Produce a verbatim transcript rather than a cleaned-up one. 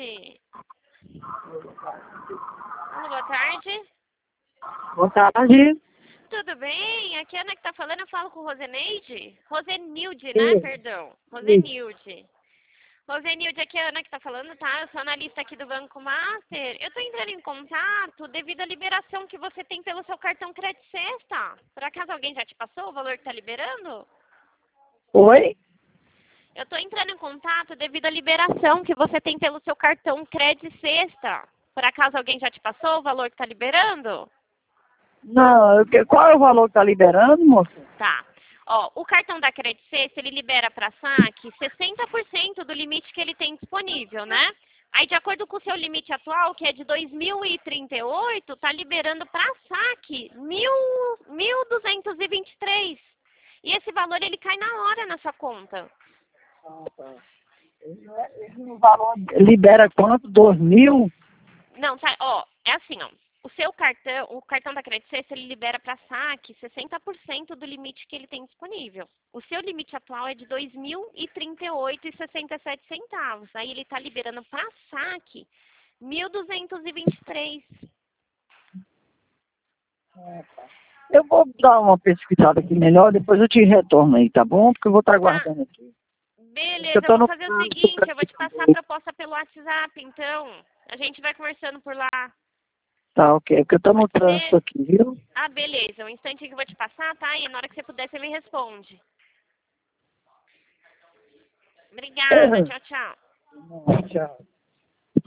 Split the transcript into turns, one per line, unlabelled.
tarde. Alô, boa tarde.
Boa tarde.
Tudo bem? Aqui a Ana que tá falando, eu falo com Roseneide. Rosenilde, né?
Sim.
Perdão. Rosenilde. Rosenilde, aqui é a Ana que tá falando, tá? Eu sou analista aqui do Banco Master. Eu tô entrando em contato devido à liberação que você tem pelo seu cartão Crédito Sexta. Por acaso alguém já te passou o valor que tá liberando?
Oi?
Eu tô entrando em contato devido à liberação que você tem pelo seu cartão Crédito Sexta. Por acaso alguém já te passou o valor que tá liberando?
Não, eu que- qual é o valor que tá liberando, moça?
Tá. Ó, o cartão da Crédito Sexta, ele libera para saque sessenta por cento do limite que ele tem disponível, né? Aí, de acordo com o seu limite atual, que é de dois mil e trinta e oito, tá liberando para saque mil duzentos e vinte e três. E esse valor, ele cai na hora na sua conta.
Ah, tá. Esse valor libera quanto? Dois mil?
Não, tá, ó, é assim, ó. O seu cartão, o cartão da Crédito Sexta, ele libera para saque sessenta por cento do limite que ele tem disponível. O seu limite atual é de dois mil e trinta e oito reais e sessenta e sete centavos. Aí ele está liberando para saque mil duzentos e vinte e três.
Eu vou dar uma pesquisada aqui melhor, depois eu te retorno aí, tá bom? Porque eu vou estar
Tá,
aguardando aqui.
beleza,
Eu
eu
tô
vou
no
fazer o
trânsito
seguinte,
pra
eu vou te
ficar
passar a
bom.
proposta pelo WhatsApp, então. A gente vai conversando por lá.
Tá, ok. Porque eu tô no
Pode
trânsito
ser?
aqui, viu?
Ah, beleza. Um instante que eu vou te passar, tá? E na hora que você puder, você me responde. Obrigada,
Uhum.
tchau, tchau.
Tchau.